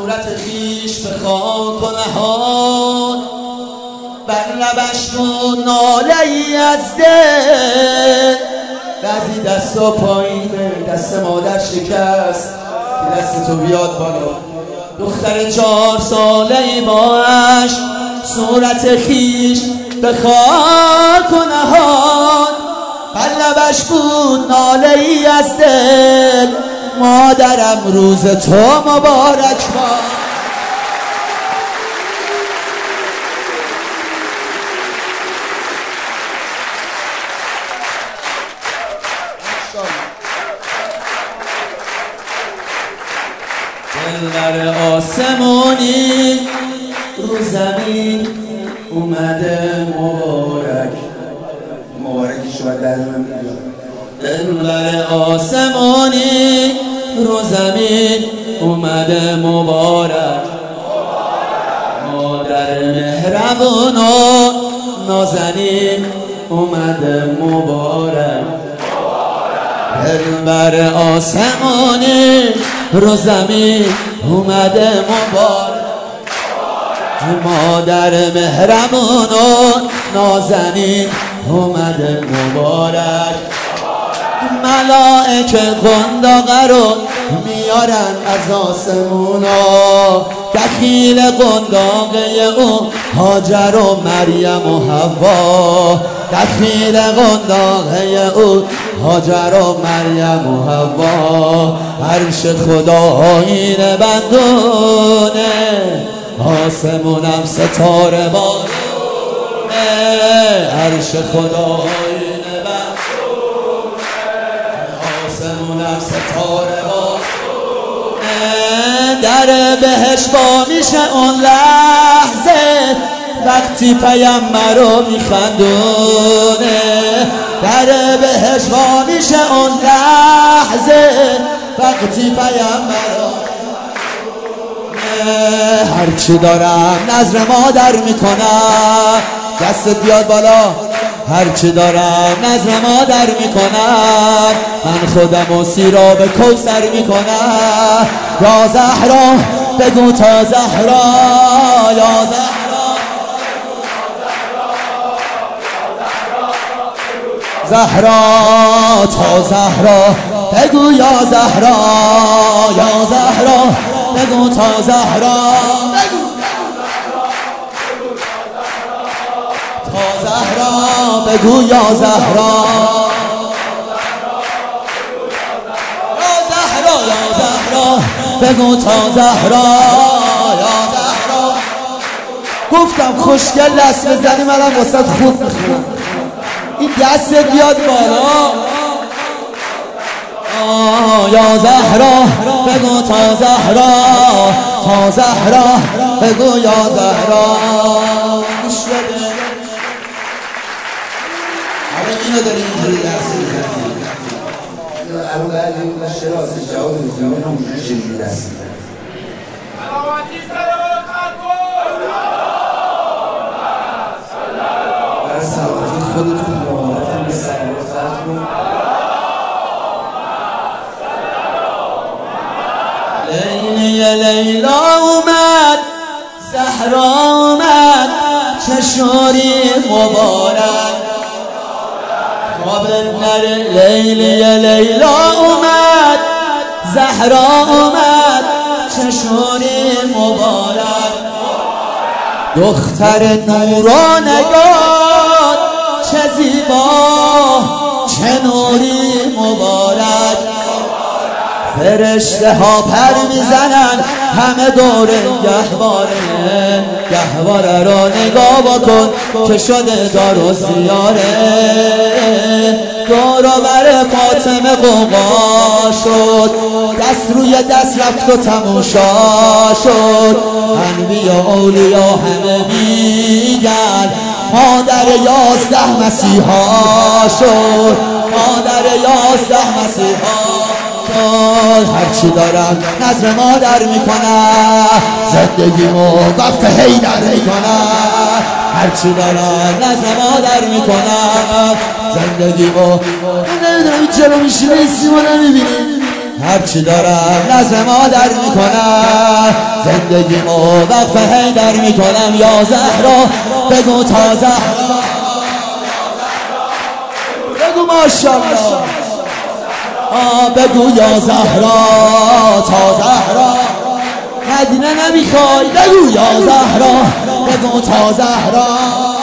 صورت خیش به خاک و نهاد، بر لبش بود ناله ای از دل. بعضی دستا پایینه، دست مادر شکست که دست تو بیاد بالا. دختر 4 ساله ای باش صورت خیش به خاک و نهاد، بر لبش بود ناله ای از دل. مادرم روز تو مبارک باد. دلبر آسمانی رو زمین اومده مبارک. مبارکی شما در من دلبر آسمانی رو زمین اومده مبارک. مادر مهربون و نازنین اومده مبارک. دلبر آسمانی رو زمین اومده مبارک. مادر مهربون و نازنین اومده مبارک. ملائکه قنداقه رو میارن از آسمونا، دخیل قنداقه او هاجر و مریم و حوا. دخیل قنداقه او هاجر و مریم و حوا. عرش خدا آیین بندونه، آسمونم ستاره بارونه. عرش خدا آیین بندونه، آسمونم ستاره بارونه. در بهشت با میشه اون لحظه وقتی پیامبر رو میخندونه. در بهشت با میشه اون لحظه وقتی پیامبر رو میخندونه. هرچی دارم نظر مادر میکنم، دستت بیاد بالا. هرچی دارم نظر مادر میکنم، من خودم و سیراب کوثر میکنم. یا زهرا بگو تا زهرا، یا زهرا زهرا تا زهرا بگو یا زهرا، یا زهرا بگو تا زهرا. بگو تا زهرا بگو یا زهرا، یا زهرا یا زهرا بگو تا زهرا، یا زهرا. گفتم خوشگل دست بزنی منم واسط خوب میخونم. این دست بیاد بالا. یا زهرا بگو تا زهرا، تا زهرا بگو یا زهرا. گوش بده اینو داری اینجوری دست میزنی. ابو بعد این شراسی جواب میزنی همونجوری چجوری دست میزنی. سلامتی سلامت کن برای سلامتی خودتون مهارتن به سلامت کن. لیلی لیلا اومد، زهرا اومد، چشوری مبارک. خواب نره لیلی لیلا اومد، زهرا اومد، چشوری مبارک. دختر نور و نگار چه زیبا، چه نوری مبارک. فرشته ها پر میزنن همه دور گهواره. گهواره را نگاه بکن که شده دار و زیاره. دور بر فاطمه قوقا شد، دست روی دست رفت و تماشا شد. انبیا اولیا همه میگن مادر 11 مسیحا شد، مادر 11 مسیحا. هرچی دارم نظر مادر میکنم، زندگیمو وقت حیدر میکنم. هرچی دارم نظر مادر میکنم، زندگیمو. نمیدونم چرا میشینه این سیما نمیبینی. هرچی دارم نزد مادر میکنم، زندگیمو وقف حیدر میکنم. یا زهرا بگو تا زهرا، بگو ماشاءالله، بگو یا زهرا تا زهرا. مدینه نمیخوای بگو یا زهرا، بگو تا زهرا.